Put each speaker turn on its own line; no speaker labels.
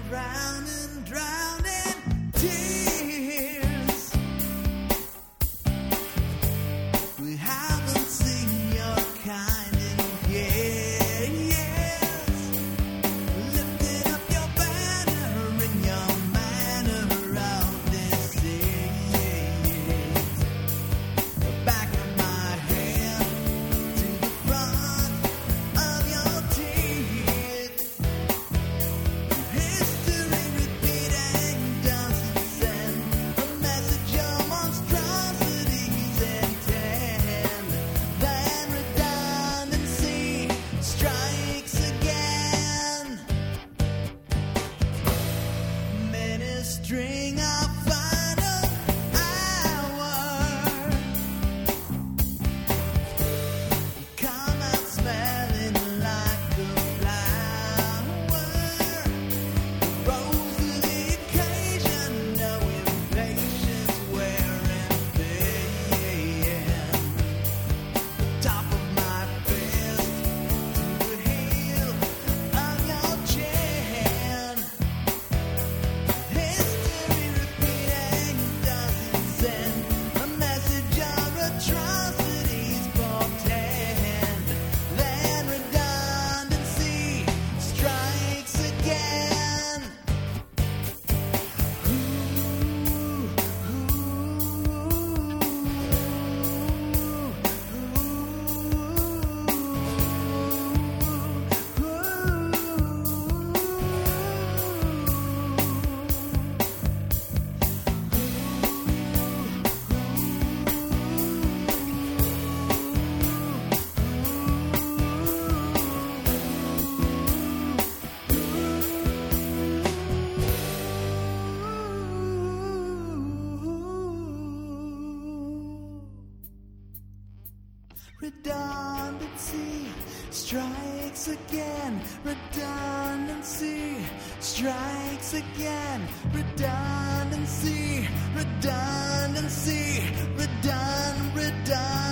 around and drown in tears. We haven't seen your kind in years. Lifting up your banner in your manner of disease. Back of my hand to the front of your teeth. History repeating doesn't send a message of monstrosities intend. Then redundancy strikes again. Ministering our final hour. Come out smelling like a flower. Rose to the occasion, no impatience wearing thin. Top of my fist to the heel of your chin. History repeating doesn't send a message of atrocities portend. Then redundancy strikes again. Redundancy strikes again. Redundancy strikes again. Redundancy, redundancy, redundant.